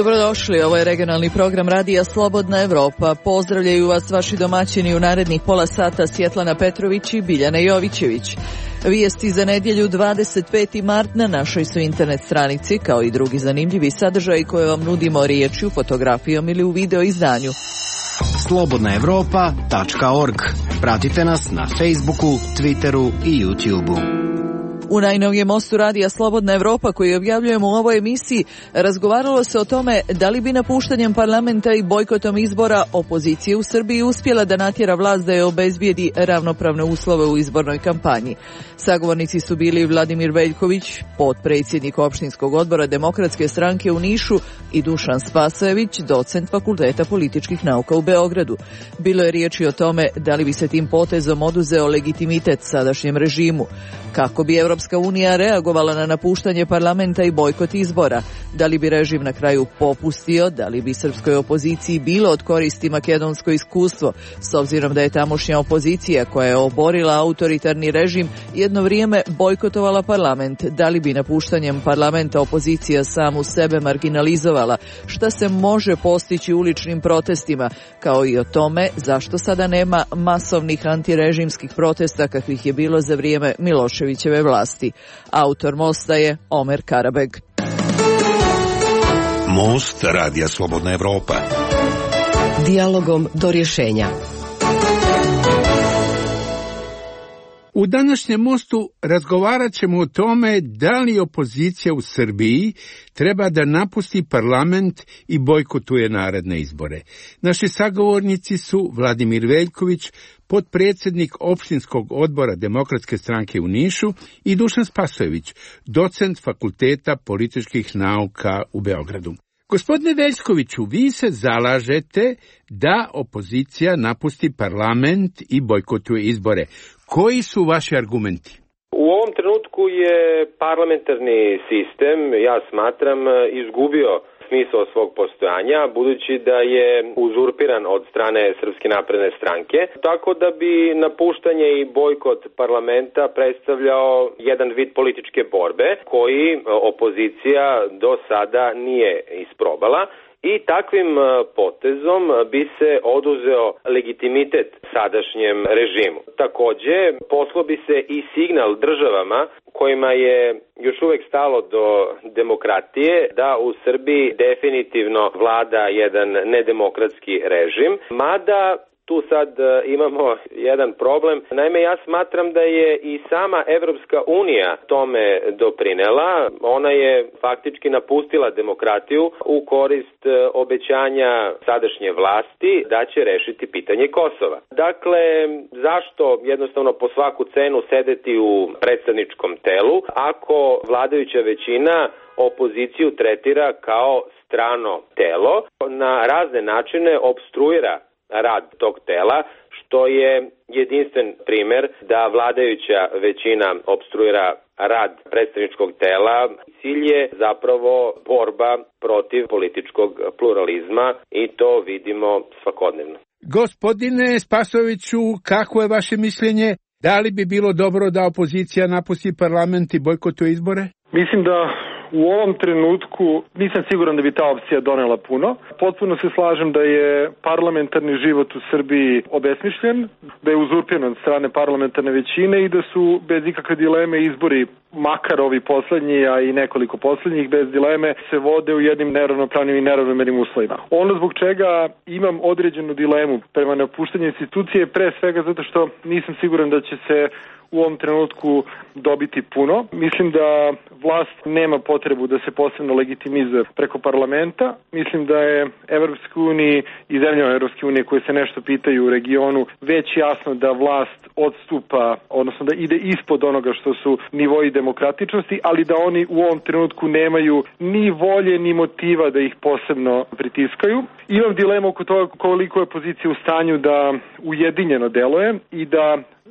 Dobrodošli, ovo je regionalni program Radija Slobodna Evropa. Pozdravljaju vas vaši domaćini u narednih pola sata Svjetlana Petrović i Biljana Jovićević. Vijesti za nedjelju 25. mart na našoj su internet stranici, kao i drugi zanimljivi sadržaji koje vam nudimo riječju, fotografijom ili u video izdanju. slobodnaevropa.org. Pratite nas na Facebooku, Twitteru i YouTubeu. U najnovijem mostu Radija Slobodna Evropa koji objavljujemo u ovoj emisiji razgovaralo se o tome da li bi napuštanjem parlamenta i bojkotom izbora opozicija u Srbiji uspjela da natjera vlast da je obezbijedi ravnopravne uslove u izbornoj kampanji. Sagovornici su bili Vladimir Veljković, potpredsjednik opštinskog odbora Demokratske stranke u Nišu, i Dušan Spasojević, docent Fakulteta političkih nauka u Beogradu. Bilo je riječi o tome da li bi se tim potezom oduzeo legitimitet sadašnjem režimu, kako bi Evropska unija reagovala na napuštanje parlamenta i bojkot izbora, da li bi režim na kraju popustio, da li bi srpskoj opoziciji bilo od koristi makedonsko iskustvo, s obzirom da je tamošnja opozicija koja je oborila autoritarni režim jedno vrijeme bojkotovala parlament, da li bi napuštanjem parlamenta opozicija samu sebe marginalizovala, šta se može postići uličnim protestima, kao i o tome zašto sada nema masovnih antirežimskih protesta kakvih je bilo za vrijeme Miloševićeve vlasti. Autor mosta je Omer Karabeg. Most Radija Slobodna Evropa. Dijalogom do rješenja. U današnjem mostu razgovarat ćemo o tome da li opozicija u Srbiji treba da napusti parlament i bojkotuje naredne izbore. Naši sagovornici su Vladimir Veljković, potpredsjednik opštinskog odbora Demokratske stranke u Nišu, i Dušan Spasojević, docent Fakulteta političkih nauka u Beogradu. Gospodine Veljkoviću, vi se zalažete da opozicija napusti parlament i bojkotuje izbore. Koji su vaši argumenti? U ovom trenutku je parlamentarni sistem, ja smatram, izgubio smisao svog postojanja, budući da je uzurpiran od strane Srpske napredne stranke, tako da bi napuštanje i bojkot parlamenta predstavljao jedan vid političke borbe koji opozicija do sada nije isprobala. I takvim potezom bi se oduzeo legitimitet sadašnjem režimu. Takođe, poslao bi se i signal državama kojima je još uvek stalo do demokratije, da u Srbiji definitivno vlada jedan nedemokratski režim, mada tu sad imamo jedan problem. Naime, ja smatram da je i sama Evropska unija tome doprinela. Ona je faktički napustila demokratiju u korist obećanja sadašnje vlasti da će rešiti pitanje Kosova. Dakle, zašto jednostavno po svaku cenu sedeti u predstavničkom telu ako vladajuća većina opoziciju tretira kao strano telo, na razne načine opstruira rad tog tela, što je jedinstven primer da vladajuća većina opstruira rad predstavničkog tela. Cilj je zapravo borba protiv političkog pluralizma i to vidimo svakodnevno. Gospodine Spasojeviću, kako je vaše mišljenje? Da li bi bilo dobro da opozicija napusti parlament i bojkotuje izbore? Mislim da u ovom trenutku nisam siguran da bi ta opcija donela puno. Potpuno se slažem da je parlamentarni život u Srbiji obesmišljen, da je uzurpiran od strane parlamentarne većine i da su bez ikakve dileme izbori, makar ovi poslednji, a i nekoliko poslednjih, bez dileme se vode u jednim neravnopravnim i neravnomernim uslovima. Ono zbog čega imam određenu dilemu prema napuštanju institucije, pre svega zato što nisam siguran da će se u ovom trenutku dobiti puno. Mislim da vlast nema potrebu da se posebno legitimizuje preko parlamenta. Mislim da je Evropska unija i zemljama Evropske unije koje se nešto pitaju u regionu već jasno da vlast odstupa, odnosno da ide ispod onoga što su nivoi demokratičnosti, ali da oni u ovom trenutku nemaju ni volje ni motiva da ih posebno pritiskaju. Imam dilemu oko toga koliko je pozicija u stanju da ujedinjeno deluje i da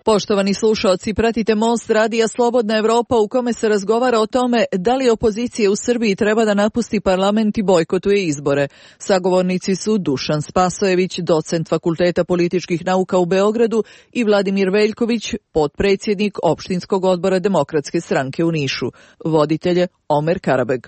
Poštovani slušaoci, pratite Most radija Slobodna Evropa u kome se razgovara o tome da li opozicija u Srbiji treba da napusti parlament i bojkotuje izbore. Sagovornici su Dušan Spasojević, docent Fakulteta političkih nauka u Beogradu i Vladimir Veljković, potpredsjednik Opštinskog odbora Demokratske stranke u Nišu. Voditelj je Omer Karabeg.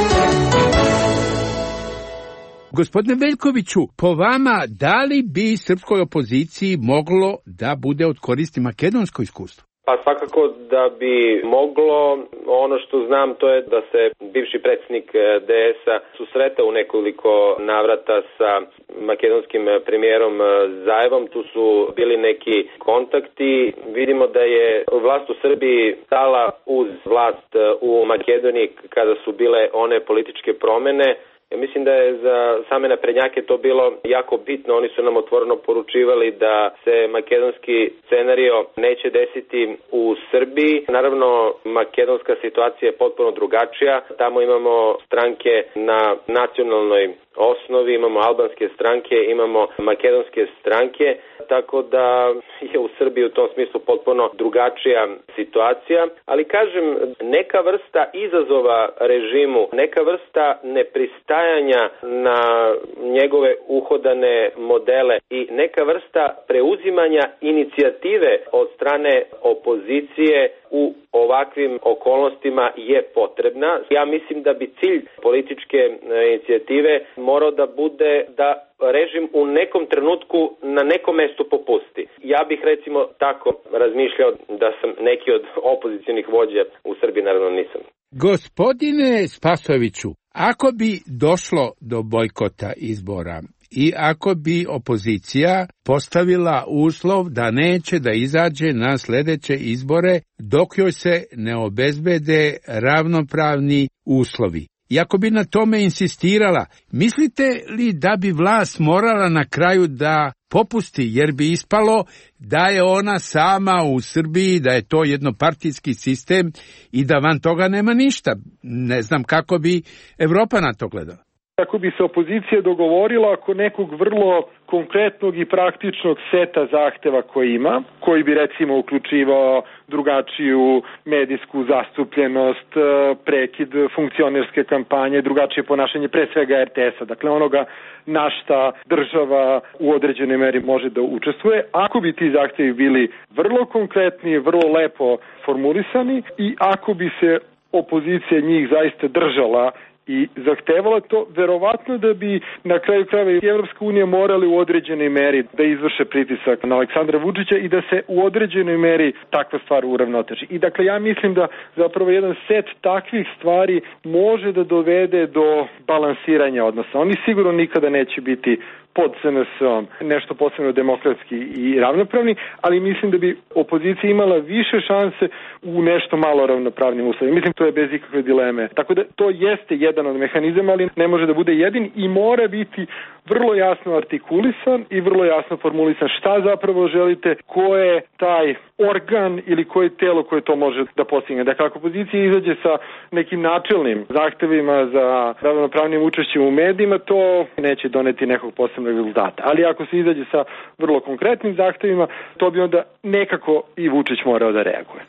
Gospodine Veljkoviću, po vama, da li bi srpskoj opoziciji moglo da bude od koristi makedonsko iskustvo? Pa svakako da bi moglo. Ono što znam to je da se bivši predsjednik DS-a susretao u nekoliko navrata sa makedonskim premijerom Zajevom. Tu su bili neki kontakti. Vidimo da je vlast u Srbiji stala uz vlast u Makedoniji kada su bile one političke promjene. Ja mislim da je za same naprednjake to bilo jako bitno. Oni su nam otvoreno poručivali da se makedonski scenario neće desiti u Srbiji. Naravno, makedonska situacija je potpuno drugačija. Tamo imamo stranke na nacionalnoj osnovi, imamo albanske stranke, imamo makedonske stranke, tako da je u Srbiji u tom smislu potpuno drugačija situacija. Ali kažem, neka vrsta izazova režimu, neka vrsta nepristajanja na njegove uhodane modele i neka vrsta preuzimanja inicijative od strane opozicije u ovakvim okolnostima je potrebna. Ja mislim da bi cilj političke inicijative morao da bude da režim u nekom trenutku na nekom mestu popusti. Ja bih recimo tako razmišljao da sam neki od opozicionih vođa u Srbiji, naravno nisam. Gospodine Spasojeviću, ako bi došlo do bojkota izbora i ako bi opozicija postavila uslov da neće da izađe na sljedeće izbore dok joj se ne obezbede ravnopravni uslovi, i ako bi na tome insistirala, mislite li da bi vlast morala na kraju da popusti, jer bi ispalo da je ona sama u Srbiji, da je to jednopartijski sistem i da van toga nema ništa? Ne znam kako bi Evropa na to gledala. Ako bi se opozicija dogovorila oko nekog vrlo konkretnog i praktičnog seta zahteva koji ima, koji bi recimo uključivao drugačiju medijsku zastupljenost, prekid funkcionerske kampanje, drugačije ponašanje pre svega RTS-a, dakle onoga na šta država u određenoj meri može da učestvuje. Ako bi ti zahtevi bili vrlo konkretni, vrlo lepo formulisani i ako bi se opozicija njih zaista držala i zahtevala to, verovatno da bi na kraju krajeva i Evropska unija morali u određenoj meri da izvrše pritisak na Aleksandra Vučića i da se u određenoj meri takva stvar uravnoteži. I dakle ja mislim da zapravo jedan set takvih stvari može da dovede do balansiranja odnosa. Oni sigurno nikada neće biti pod SNS-om nešto posebno demokratski i ravnopravni, ali mislim da bi opozicija imala više šanse u nešto malo ravnopravnim uslovima. Mislim to je bez ikakve dileme. Tako da to jeste jedan od mehanizama, ali ne može da bude jedin i mora biti vrlo jasno artikulisan i vrlo jasno formulisan šta zapravo želite, ko je taj organ ili koje telo koje to može da postigne. Dakle, ako opozicija izađe sa nekim načelnim zahtevima za ravnopravnim učešćem u medijima, to neće doneti nekog posebnog rezultata. Ali ako se izađe sa vrlo konkretnim zahtevima, to bi onda nekako i Vučić morao da reaguje.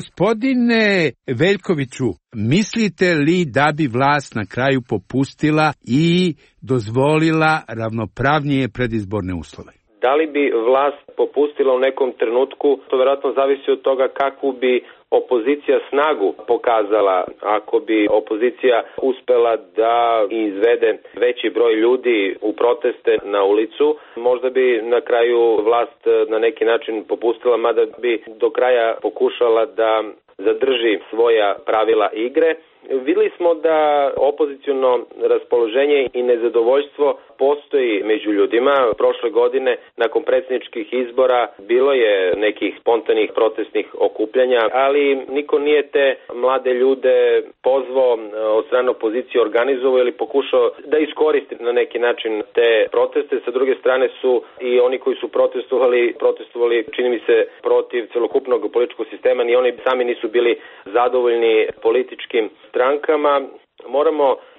Gospodine Veljkoviću, mislite li da bi vlast na kraju popustila i dozvolila ravnopravnije predizborne uslove? Da li bi vlast popustila u nekom trenutku, to vjerojatno zavisi od toga kakvu bi opozicija snagu pokazala. Ako bi opozicija uspela da izvede veći broj ljudi u proteste na ulicu, možda bi na kraju vlast na neki način popustila, mada bi do kraja pokušala da zadrži svoja pravila igre. Vidjeli smo da opoziciono raspoloženje i nezadovoljstvo postoji među ljudima. Prošle godine, nakon predsjedničkih izbora, bilo je nekih spontanih protestnih okupljanja, ali niko nije te mlade ljude pozvao od strane opozicije, organizovao ili pokušao da iskoristi na neki način te proteste. Sa druge strane su i oni koji su protestovali, čini mi se, protiv celokupnog političkog sistema, ni oni sami nisu bili zadovoljni političkim strankama. Moramo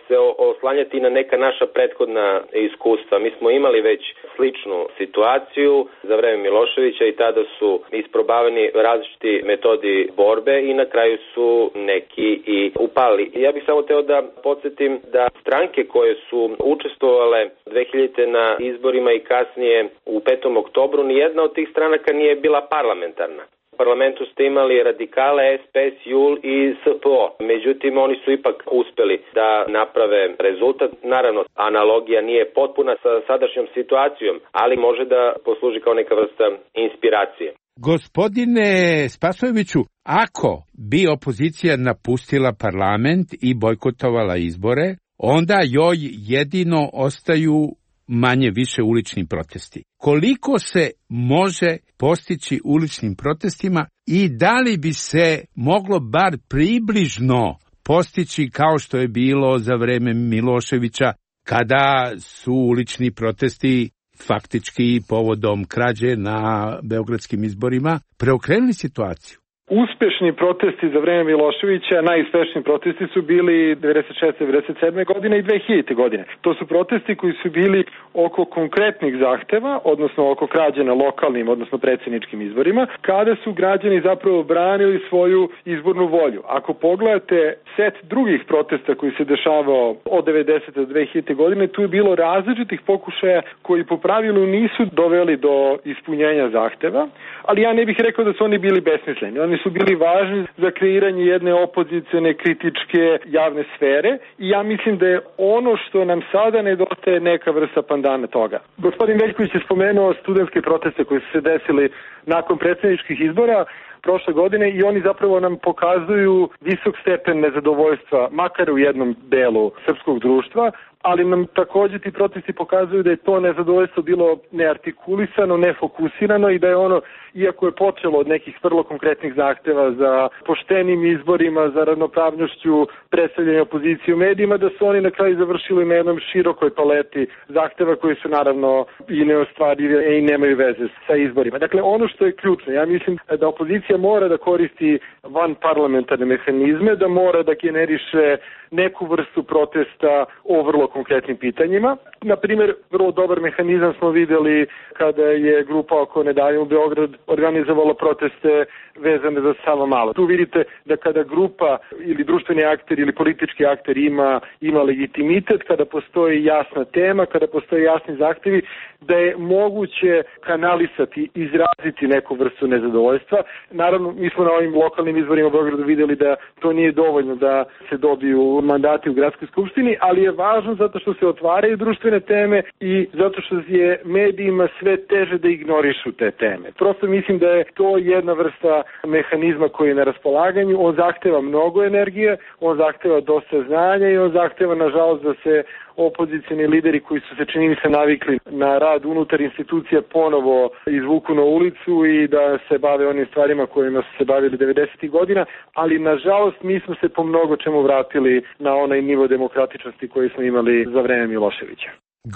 se oslanjati na neka naša prethodna iskustva. Mi smo imali već sličnu situaciju za vreme Miloševića i tada su isprobavani različiti metodi borbe i na kraju su neki i upali. Ja bih samo teo da podsjetim da stranke koje su učestvovale 2000. na izborima i kasnije u 5. oktobru, nijedna od tih stranaka nije bila parlamentarna. U parlamentu ste imali radikale, SPS, JUL i SPO. Međutim, oni su ipak uspeli da naprave rezultat. Naravno, analogija nije potpuna sa sadašnjom situacijom, ali može da posluži kao neka vrsta inspiracije. Gospodine Spasojeviću, ako bi opozicija napustila parlament i bojkotovala izbore, onda joj jedino ostaju manje više ulični protesti. Koliko se može postići uličnim protestima i da li bi se moglo bar približno postići kao što je bilo za vreme Miloševića, kada su ulični protesti faktički povodom krađe na beogradskim izborima preokrenuli situaciju? Uspešni protesti za vreme Miloševića, najuspešniji protesti su bili 96. 97. godine i 2000. godine. To su protesti koji su bili oko konkretnih zahteva, odnosno oko krađe na lokalnim, odnosno predsjedničkim izborima, kada su građani zapravo branili svoju izbornu volju. Ako pogledate set drugih protesta koji se dešavao od 90. do 2000. godine, tu je bilo različitih pokušaja koji po pravilu nisu doveli do ispunjenja zahteva, ali ja ne bih rekao da su oni bili besmisleni. Oni su bili važni za kreiranje jedne opozicione kritičke javne sfere i ja mislim da je ono što nam sada nedostaje neka vrsta pandana toga. Gospodin Veljković je spomenuo studentske proteste koji su se desili nakon predsjedničkih izbora prošle godine i oni zapravo nam pokazuju visok stepen nezadovoljstva, makar u jednom delu srpskog društva, ali nam također ti protesti pokazuju da je to nezadovoljstvo bilo neartikulisano, nefokusirano i da je ono, iako je počelo od nekih vrlo konkretnih zahteva za poštenim izborima, za ravnopravnošću predstavljanja opozicije u medijima, da su oni na kraju završili na jednom širokoj paleti zahteva koji su naravno i neostvarivi i nemaju veze sa izborima. Dakle, ono što je ključno, ja mislim da opozicija mora da koristi van parlamentarne mehanizme, da mora da generiše neku vrstu protesta o vrlo konkretnim pitanjima. Naprimjer, vrlo dobar mehanizam smo vidjeli kada je grupa Oko ne davimo Beograd organizovala proteste vezane za Savamalu. Tu vidite da kada grupa ili društveni akter ili politički akter ima legitimitet, kada postoji jasna tema, kada postoji jasni zahtjevi, da je moguće kanalisati, izraziti neku vrstu nezadovoljstva. Naravno, mi smo na ovim lokalnim izborima u Beogradu vidjeli da to nije dovoljno da se dobiju mandati u gradskoj skupštini, ali je važno zato što se otvaraju društvene teme i zato što je medijima sve teže da ignorišu te teme. Prosto mislim da je to jedna vrsta mehanizma koji je na raspolaganju. On zahteva mnogo energije, on zahteva dosta znanja i on zahteva, nažalost, da se opozicioni lideri koji su se, čini mi se, navikli na rad unutar institucija ponovo izvuku na ulicu i da se bave onim stvarima kojima su se bavili 90. godina, ali nažalost mi smo se po mnogo čemu vratili na onaj nivo demokratičnosti koji smo imali za vreme Miloševića.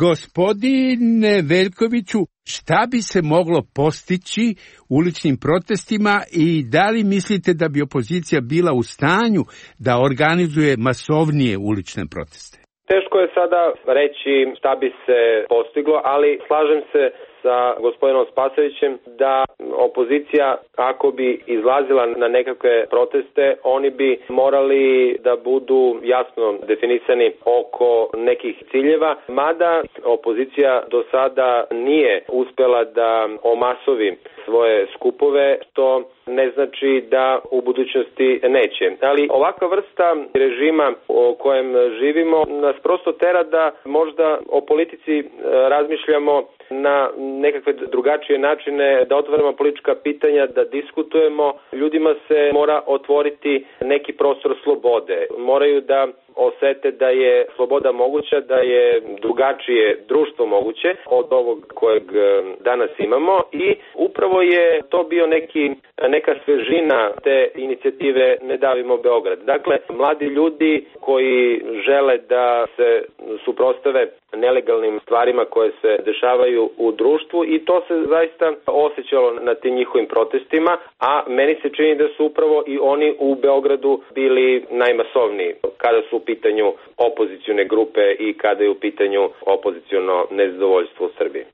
Gospodine Veljkoviću, šta bi se moglo postići uličnim protestima i da li mislite da bi opozicija bila u stanju da organizuje masovnije ulične proteste? Teško je sada reći šta bi se postiglo, ali slažem se sa gospodinom Spasojevićem da opozicija, ako bi izlazila na nekakve proteste, oni bi morali da budu jasno definisani oko nekih ciljeva, mada opozicija do sada nije uspela da omasovi svoje skupove, što ne znači da u budućnosti neće. Ali ovakva vrsta režima o kojem živimo nas prosto tera da možda o politici razmišljamo na nekakve drugačije načine, da otvaramo politička pitanja, da diskutujemo. Ljudima se mora otvoriti neki prostor slobode. Moraju da osete da je sloboda moguća, da je drugačije društvo moguće od ovog kojeg danas imamo i upravo je to bio neka svežina te inicijative Ne davimo Beograd. Dakle, mladi ljudi koji žele da se suprotstave nelegalnim stvarima koje se dešavaju u društvu i to se zaista osjećalo na tim njihovim protestima, a meni se čini da su upravo i oni u Beogradu bili najmasovniji kada su pitanju opozicione grupe i kada je u pitanju opoziciono nezadovoljstvo u Srbiji.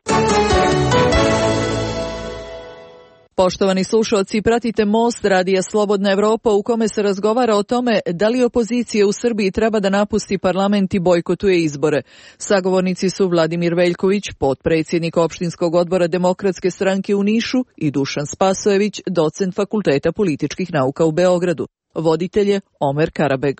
Poštovani slušalci, pratite Most Radija Slobodna Evropa u kome se razgovara o tome da li opozicija u Srbiji treba da napusti parlament i bojkotuje izbore. Sagovornici su Vladimir Veljković, potpredsjednik opštinskog odbora Demokratske stranke u Nišu, i Dušan Spasojević, docent Fakulteta političkih nauka u Beogradu. Voditelj je Omer Karabeg.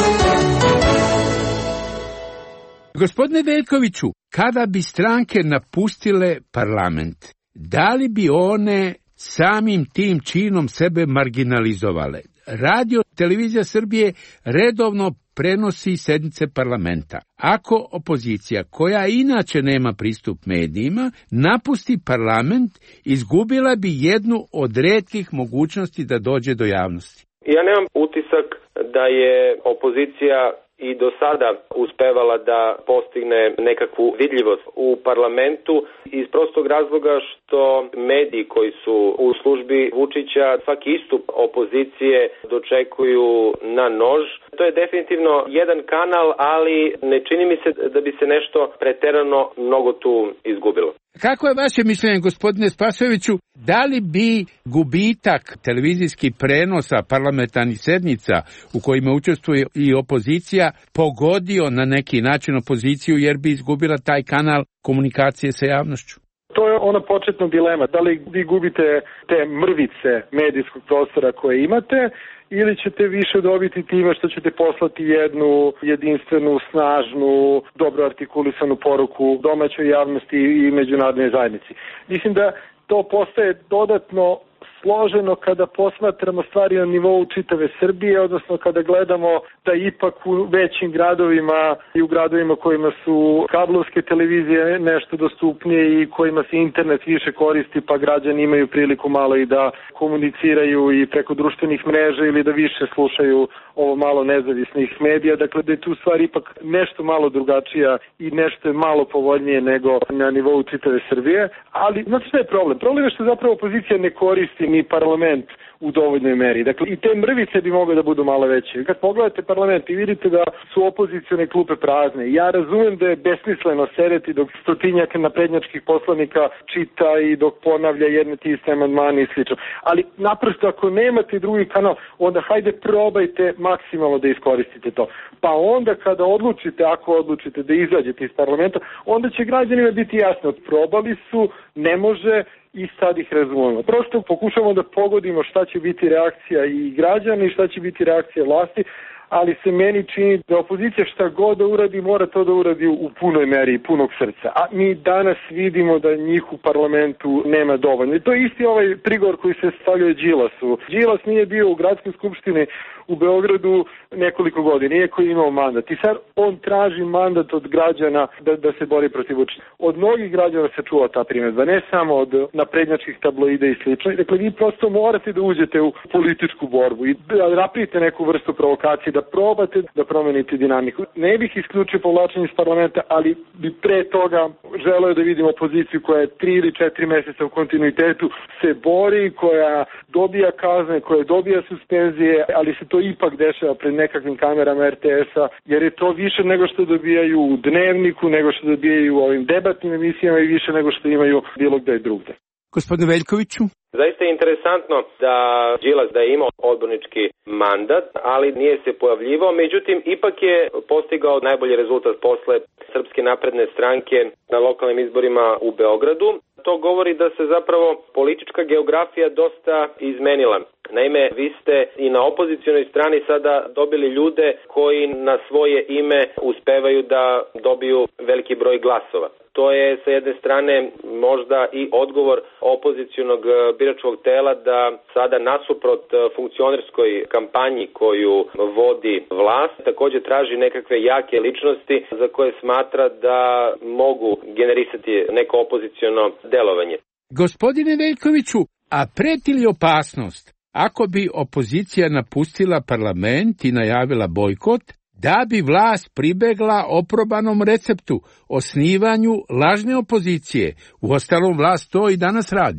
Gospodine Veljkoviću, kada bi stranke napustile parlament, da li bi one samim tim činom sebe marginalizovale? Radio Televizija Srbije redovno prenosi sednice parlamenta. Ako opozicija, koja inače nema pristup medijima, napusti parlament, izgubila bi jednu od retkih mogućnosti da dođe do javnosti. Ja nemam utisak da je opozicija i do sada uspevala da postigne nekakvu vidljivost u parlamentu iz prostog razloga što mediji koji su u službi Vučića svaki istup opozicije dočekuju na nož. To je definitivno jedan kanal, ali ne čini mi se da bi se nešto preterano mnogo tu izgubilo. Kako je vaše mišljenje, gospodine Spasojeviću, da li bi gubitak televizijskih prenosa parlamentarnih sednica u kojima učestvuje i opozicija pogodio na neki način opoziciju jer bi izgubila taj kanal komunikacije sa javnošću? To je ona početna dilema. Da li vi gubite te mrvice medijskog prostora koje imate ili ćete više dobiti time što ćete poslati jednu jedinstvenu, snažnu, dobro artikulisanu poruku domaćoj javnosti i međunarodnoj zajednici. Mislim da to postaje dodatno složeno kada posmatramo stvari na nivou čitave Srbije, odnosno kada gledamo da ipak u većim gradovima i u gradovima kojima su kablovske televizije nešto dostupnije i kojima se internet više koristi, pa građani imaju priliku malo i da komuniciraju i preko društvenih mreža ili da više slušaju ovo malo nezavisnih medija. Dakle, da je tu stvar ipak nešto malo drugačija i nešto je malo povoljnije nego na nivou čitave Srbije. Ali, znači što je problem? Problem je što zapravo opozicija ne koristi ni parlament u dovoljnoj meri. Dakle, i te mrvice bi mogle da budu malo veće. Kad pogledate parlament i vidite da su opozicione klupe prazne, ja razumem da je besmisleno sedeti dok stotinjak naprednjačkih poslanika čita i dok ponavlja jedne te iste amandmane i slično. Ali naprosto ako nemate drugi kanal, onda hajde probajte maksimalno da iskoristite to. Pa onda kada ako odlučite da izađete iz parlamenta, onda će građanima biti jasno. Probali su, ne može, i sad ih razumemo. Prosto pokušamo da pogodimo šta će biti reakcija i građana i šta će biti reakcija vlasti, ali se meni čini da opozicija šta god da uradi, mora to da uradi u punoj meri i punog srca. A mi danas vidimo da njih u parlamentu nema dovoljno. I to je isti ovaj prigovor koji se stavljaju Đilasu. Đilas nije bio u gradskoj skupštini u Beogradu nekoliko godina, iako je imao mandat. I sad on traži mandat od građana da se bori protiv Vučića. Od mnogih građana se čuva ta primjedba, ne samo od naprednjačkih tabloida i slično. Dakle, vi prosto morate da uđete u političku borbu i da napravite neku vrstu provokacije, da probate da promenite dinamiku. Ne bih isključio povlačenje iz parlamenta, ali bi pre toga želeo da vidim opoziciju koja je 3 ili 4 meseca u kontinuitetu se bori, koja dobija kazne, koja dobija suspenzije, ali se to ipak dešava pred nekakvim kamerama RTS-a, jer je to više nego što dobijaju u Dnevniku, nego što dobijaju u ovim debatnim emisijama i više nego što imaju bilo gde drugde. Gospodine Veljkoviću? Zaista je interesantno da Đilas da je imao odbornički mandat, ali nije se pojavljivao, međutim ipak je postigao najbolji rezultat posle Srpske napredne stranke na lokalnim izborima u Beogradu. To govori da se zapravo politička geografija dosta izmenila. Naime, vi ste i na opozicionoj strani sada dobili ljude koji na svoje ime uspevaju da dobiju veliki broj glasova. To je sa jedne strane možda i odgovor opozicionog biračkog tela da sada nasuprot funkcionerskoj kampanji koju vodi vlast također traži nekakve jake ličnosti za koje smatra da mogu generisati neko opoziciono delovanje. Gospodine Veljkoviću, a preti li opasnost ako bi opozicija napustila parlament i najavila bojkot, da bi vlast pribegla oprobanom receptu, osnivanju lažne opozicije? Uostalom, vlast to i danas radi.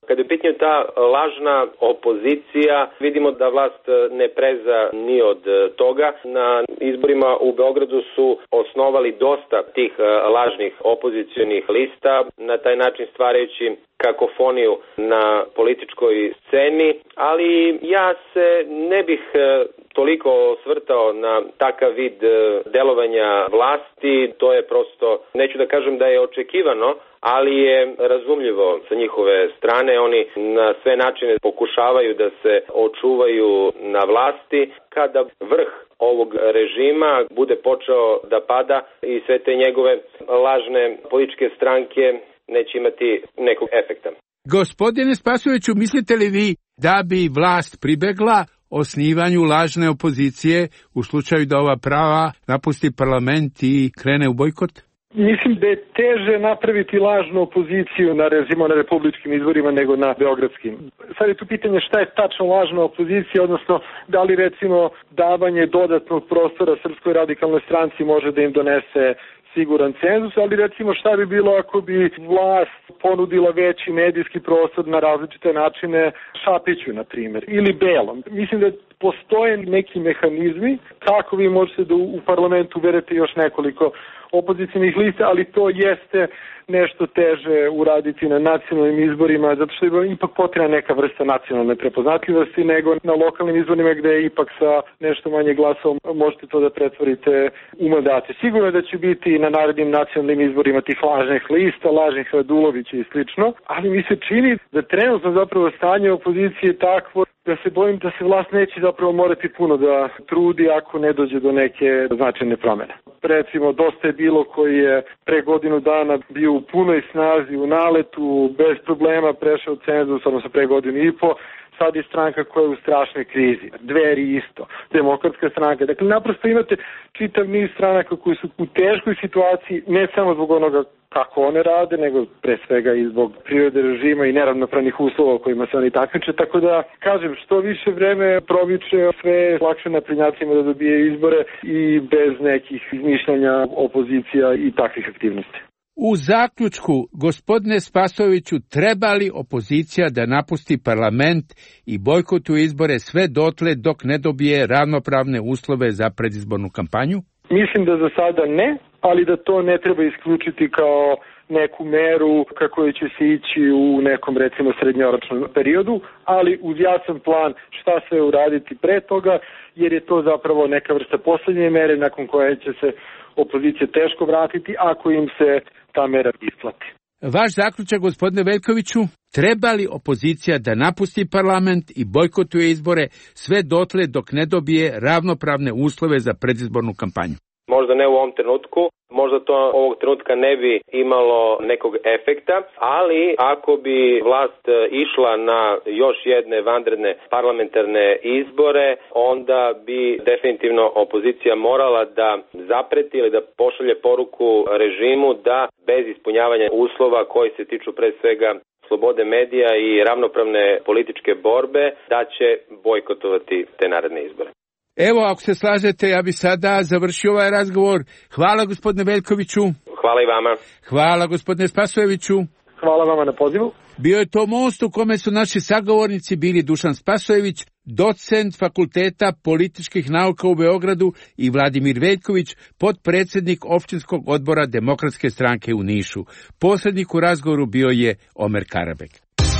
Kad je u pitanju ta lažna opozicija, vidimo da vlast ne preza ni od toga. Na izborima u Beogradu su osnovali dosta tih lažnih opozicionih lista, na taj način stvarajući kakofoniju na političkoj sceni, ali ja se ne bih toliko osvrtao na takav vid delovanja vlasti. To je prosto, neću da kažem da je očekivano, ali je razumljivo sa njihove strane. Oni na sve načine pokušavaju da se očuvaju na vlasti. Kada vrh ovog režima bude počeo da pada i sve te njegove lažne političke stranke neće imati nekog efekta. Gospodine Spasojeviću, mislite li vi da bi vlast pribegla osnivanju lažne opozicije u slučaju da ova prava napusti parlament i krene u bojkot? Mislim da je teže napraviti lažnu opoziciju na republičkim izborima nego na beogradskim. Sad je tu pitanje šta je tačno lažna opozicija, odnosno da li recimo davanje dodatnog prostora Srpskoj radikalnoj stranci može da im donese siguran cenzus, ali recimo šta bi bilo ako bi vlast ponudila veći medijski prostor na različite načine Šapiću, na primjer, ili Belom. Mislim da postoje neki mehanizmi kako vi možete da u parlamentu uvedete još nekoliko opozicijnih lista, ali to jeste nešto teže uraditi na nacionalnim izborima, zato što je ipak potrebna neka vrsta nacionalne prepoznatljivosti nego na lokalnim izborima gde ipak sa nešto manje glasova možete to da pretvorite u mandate. Sigurno je da će biti na narednim nacionalnim izborima tih lažnih lista, lažnih Radulovića i slično, ali mi se čini da trenutno zapravo stanje opozicije je takvo da se bojim da se vlast neće zapravo morati puno da trudi ako ne dođe do neke značajne promene. Recimo, dosta je bilo koji je pre godinu dana bio u punoj snazi, u naletu, bez problema prešao cenzus, odnosno pre godinu i po. Sad je stranka koja je u strašnoj krizi. Dveri isto, Demokratska stranka. Dakle, naprosto imate čitav niz stranaka koji su u teškoj situaciji, ne samo zbog onoga kako one rade, nego pre svega i zbog prirode režima i neravnopravnih uslova u kojima se oni takmiče. Tako da, kažem, što više vreme proviče, sve lakše naprednjacima da dobije izbore i bez nekih izmišljanja opozicija i takvih aktivnosti. U zaključku, gospodine Spasojeviću, treba li opozicija da napusti parlament i bojkotuje izbore sve dotle dok ne dobije ravnopravne uslove za predizbornu kampanju? Mislim da za sada ne, ali da to ne treba isključiti kao neku meru kako će se ići u nekom recimo srednjoročnom periodu, ali uz jasan plan šta sve uraditi pre toga, jer je to zapravo neka vrsta poslednje mere nakon koje će se opozicija teško vratiti ako im se ta mera isplati. Vaš zaključak, gospodine Veljkoviću, treba li opozicija da napusti parlament i bojkotuje izbore sve dotle dok ne dobije ravnopravne uslove za predizbornu kampanju? Možda ne u ovom trenutku, možda to ovog trenutka ne bi imalo nekog efekta, ali ako bi vlast išla na još jedne vanredne parlamentarne izbore, onda bi definitivno opozicija morala da zapreti ili da pošalje poruku režimu da bez ispunjavanja uslova koji se tiču pre svega slobode medija i ravnopravne političke borbe, da će bojkotovati te naredne izbore. Evo, ako se slažete, ja bi sada završio ovaj razgovor. Hvala, gospodine Veljkoviću. Hvala i vama. Hvala, gospodine Spasojeviću. Hvala vama na pozivu. Bio je to most u kome su naši sagovornici bili Dušan Spasojević, docent Fakulteta političkih nauka u Beogradu, i Vladimir Veljković, potpredsjednik općinskog odbora Demokratske stranke u Nišu. Posrednik u razgovoru bio je Omer Karabek.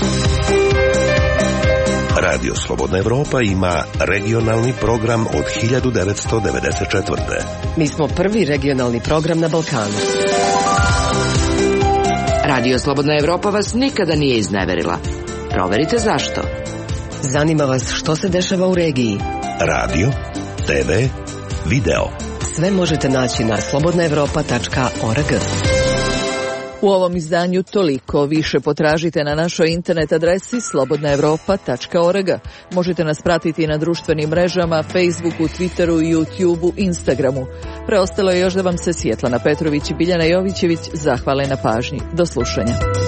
Radio Slobodna Evropa ima regionalni program od 1994. Mi smo prvi regionalni program na Balkanu. Radio Slobodna Evropa vas nikada nije izneverila. Proverite zašto. Zanima vas što se dešava u regiji. Radio, TV, video. Sve možete naći na slobodnaevropa.org. U ovom izdanju toliko. Više potražite na našoj internet adresi slobodnaevropa.org. Možete nas pratiti na društvenim mrežama, Facebooku, Twitteru, YouTubeu, Instagramu. Preostalo je još da vam se Svjetlana Petrović i Biljana Jovićević zahvale na pažnji. Do slušanja.